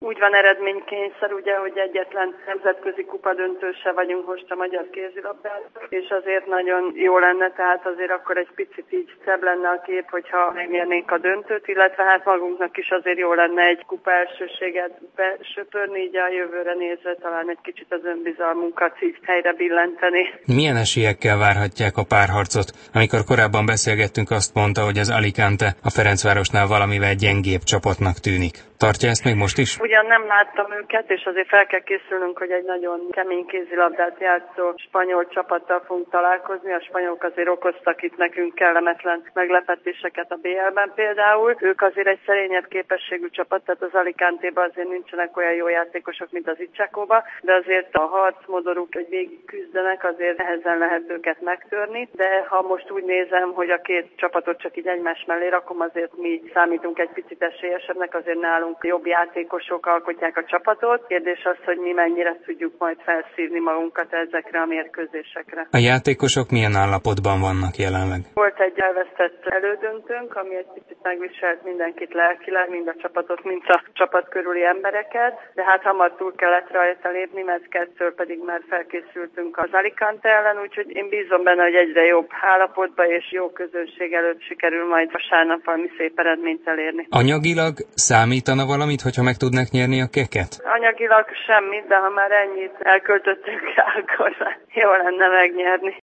Úgy van eredménykényszer, ugye, hogy egyetlen nemzetközi kupadöntő se vagyunk most a magyar kézilabdában, és azért nagyon jó lenne, tehát azért akkor egy picit így szebb lenne a kép, hogyha megnyernénk a döntőt, illetve hát magunknak is azért jó lenne egy kupa elsőséget besöpörni, így a jövőre nézve talán egy kicsit az önbizalmunkat így helyre billenteni. Milyen esélyekkel várhatják a párharcot? Amikor korábban beszélgettünk, azt mondta, hogy az Alicante a Ferencvárosnál valamivel gyengébb csapatnak tűnik. Tartja ezt még most is? Ugyan nem láttam őket, és azért fel kell készülnünk, hogy egy nagyon kemény kézilabdát játszó spanyol csapattal fogunk találkozni. A spanyolok azért okoztak itt nekünk kellemetlen meglepetéseket a BL-ben például. Ők azért egy szerényebb képességű csapat, tehát az Alicante-ban azért nincsenek olyan jó játékosok, mint az Itxakóban, de azért a harcmodoruk, hogy végig küzdenek, azért nehezen lehet őket megtörni. De ha most úgy nézem, hogy a két csapatot csak így egymás mellé rakom, azért mi számítunk egy picit esélyesebbnek, azért nálunk jobb játékosok alkotják a csapatot. Kérdés az, hogy mi mennyire tudjuk majd felszívni magunkat ezekre a mérkőzésekre. A játékosok milyen állapotban vannak jelenleg? Volt egy elvesztett elődöntőnk, ami egy picit megviselt mindenkit lelkileg, mind a csapatot, mind a csapat körüli embereket, de hát hamar túl kellett rajta lépni, mert kettől pedig már felkészültünk az Alicante ellen, úgyhogy én bízom benne, hogy egyre jobb állapotba és jó közönség előtt sikerül majd vasárnap valami szép eredményt elérni. Anyagilag számítana valamit, hogyha meg tudnak nyerni a Keket? Anyagilag semmit, de ha már ennyit elköltöttünk, akkor jó lenne megnyerni.